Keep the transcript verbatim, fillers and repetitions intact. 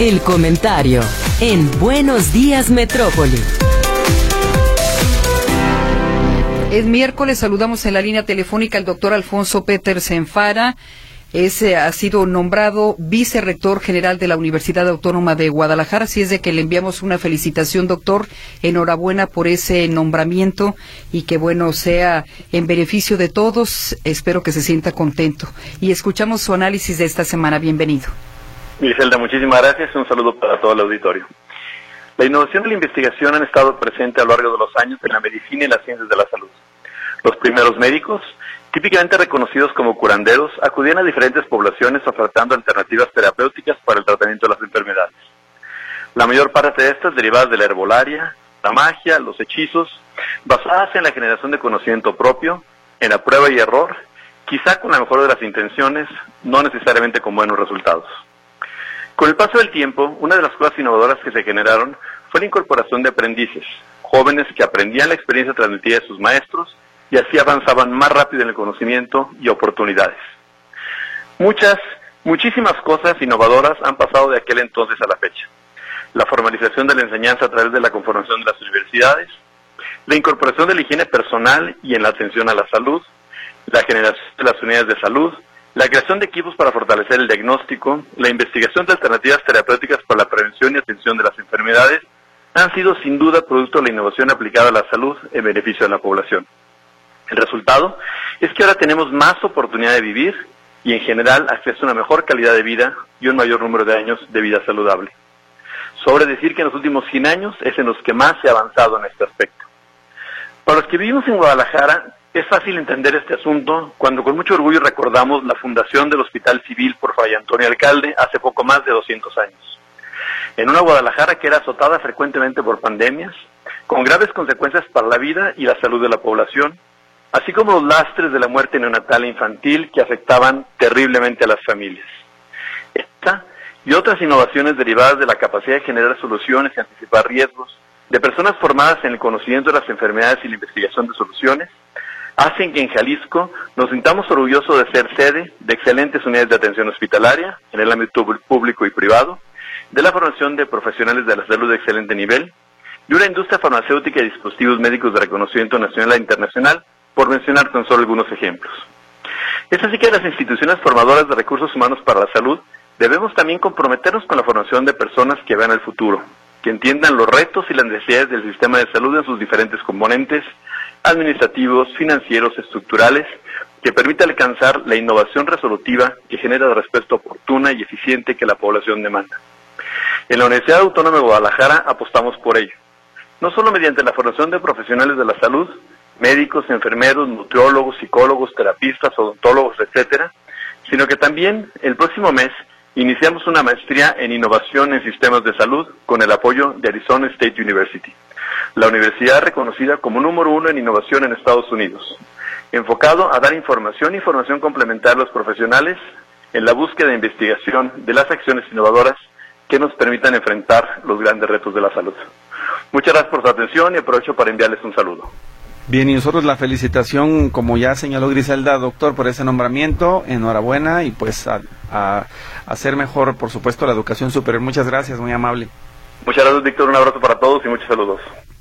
El comentario en Buenos Días Metrópoli. Es miércoles, saludamos en la línea telefónica al doctor Alfonso Petersen Fara. Es, eh, ha sido nombrado vicerrector general de la Universidad Autónoma de Guadalajara, así es de que le enviamos una felicitación, doctor. Enhorabuena por ese nombramiento y que, bueno, sea en beneficio de todos. Espero que se sienta contento. Y escuchamos su análisis de esta semana. Bienvenido. Griselda, muchísimas gracias. Un saludo para todo el auditorio. La innovación y la investigación han estado presentes a lo largo de los años en la medicina y las ciencias de la salud. Los primeros médicos, típicamente reconocidos como curanderos, acudían a diferentes poblaciones ofertando alternativas terapéuticas para el tratamiento de las enfermedades. La mayor parte de estas derivadas de la herbolaria, la magia, los hechizos, basadas en la generación de conocimiento propio, en la prueba y error, quizá con la mejor de las intenciones, no necesariamente con buenos resultados. Con el paso del tiempo, una de las cosas innovadoras que se generaron fue la incorporación de aprendices, jóvenes que aprendían la experiencia transmitida de sus maestros y así avanzaban más rápido en el conocimiento y oportunidades. Muchas, muchísimas cosas innovadoras han pasado de aquel entonces a la fecha. La formalización de la enseñanza a través de la conformación de las universidades, la incorporación de la higiene personal y en la atención a la salud, la generación de las unidades de salud, la creación de equipos para fortalecer el diagnóstico, la investigación de alternativas terapéuticas para la prevención y atención de las enfermedades, han sido sin duda producto de la innovación aplicada a la salud en beneficio de la población. El resultado es que ahora tenemos más oportunidad de vivir y en general acceso a una mejor calidad de vida y un mayor número de años de vida saludable. Sobre decir que en los últimos cien años es en los que más se ha avanzado en este aspecto. Para los que vivimos en Guadalajara, es fácil entender este asunto cuando con mucho orgullo recordamos la fundación del Hospital Civil por Fray Antonio Alcalde hace poco más de doscientos años. En una Guadalajara que era azotada frecuentemente por pandemias, con graves consecuencias para la vida y la salud de la población, así como los lastres de la muerte neonatal e infantil que afectaban terriblemente a las familias. Esta y otras innovaciones derivadas de la capacidad de generar soluciones y anticipar riesgos, de personas formadas en el conocimiento de las enfermedades y la investigación de soluciones, hacen que en Jalisco nos sintamos orgullosos de ser sede de excelentes unidades de atención hospitalaria en el ámbito público y privado, de la formación de profesionales de la salud de excelente nivel, y una industria farmacéutica y dispositivos médicos de reconocimiento nacional e internacional, por mencionar tan solo algunos ejemplos. Es así que las instituciones formadoras de recursos humanos para la salud debemos también comprometernos con la formación de personas que vean el futuro, que entiendan los retos y las necesidades del sistema de salud en sus diferentes componentes, administrativos, financieros, estructurales, que permita alcanzar la innovación resolutiva que genera la respuesta oportuna y eficiente que la población demanda. En la Universidad Autónoma de Guadalajara apostamos por ello, no solo mediante la formación de profesionales de la salud, médicos, enfermeros, nutriólogos, psicólogos, terapistas, odontólogos, etcétera, sino que también el próximo mes iniciamos una maestría en innovación en sistemas de salud con el apoyo de Arizona State University, la universidad reconocida como número uno en innovación en Estados Unidos, enfocado a dar información y formación complementaria a los profesionales en la búsqueda e investigación de las acciones innovadoras que nos permitan enfrentar los grandes retos de la salud. Muchas gracias por su atención y aprovecho para enviarles un saludo. Bien, y nosotros la felicitación, como ya señaló Griselda, doctor, por ese nombramiento. Enhorabuena y pues a, a hacer mejor, por supuesto, la educación superior. Muchas gracias, muy amable. Muchas gracias, Víctor. Un abrazo para todos y muchos saludos.